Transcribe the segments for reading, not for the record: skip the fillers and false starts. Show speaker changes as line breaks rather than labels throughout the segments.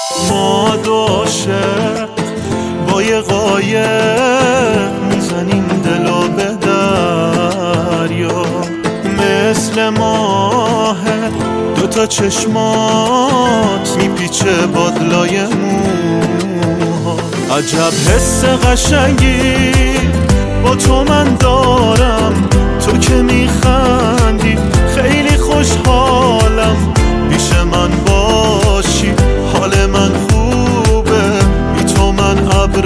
ما دو عاشق با یه قایق میزنیم دلو به دریا، مثل ماه دوتا چشمات میپیچه بادلای موها. عجب حس قشنگی با تو من دارم، تو که میخندی خیلی خوشحالم، پیش من باشی حال من خوبه، بی تو من ابر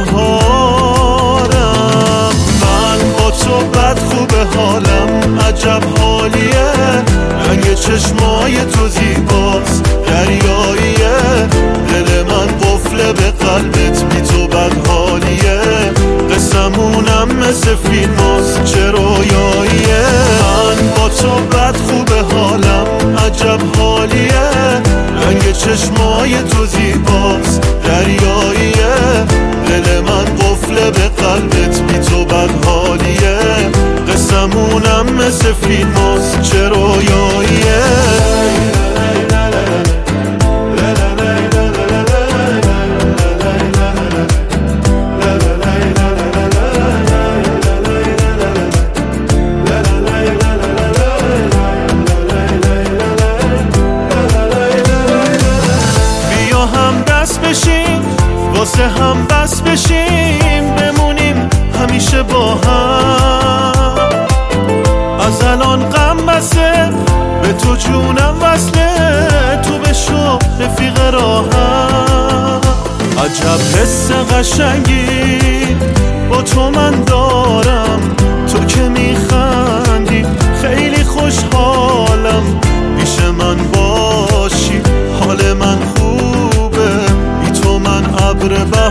بهارم. من با تو بد خوبه حالم، عجب حالیه، رنگ چشمای تو زیباست، دریاییه، دل من قفله به قلبت، بی تو بد حالیه، قسمونم مثل فیلماست، چه رویاییه. من با تو بد خوبه حالم، عجب حالیه، رنگ چشمای تو زیباست، دریاییه، دل من قفله به قلبت، بی تو بد حالیه، قسمونم مثل فیلماست، چه رویاییه. واسه هم بس بشیم، بمونیم همیشه با هم. از الان غم بسه، به تو جونم وصله، تو بشو رفیق راهم. عجب حس قشنگی با تو من دارم، تو که میخندی خیلی خوشحالم، پیش من باشی حال من خوبه، بی تو من ابر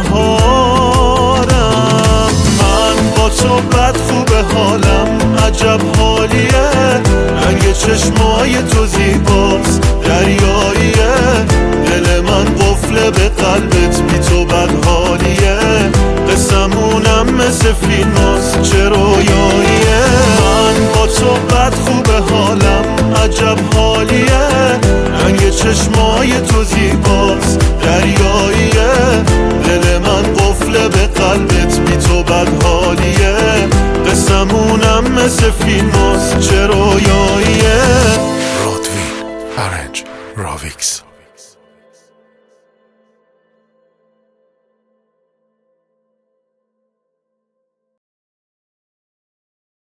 بهارم. من با تو بد خوبه حالم، عجب حالیه، رنگ چشمای تو زیباست، دریاییه، دل من قفله به قلبت، بی تو بد حالیه، قسمونم مثل فیلماست، چه رویاییه. من با تو بد خوبه حالم، عجب حالیه، رنگ چشمای تو زیباست، دریاییه، دل من قفله به قلبت، بی تو بد حالیه، قسمونم مثل فیلماست، چه رویاییه.
رادویل، ارنج، راویکس.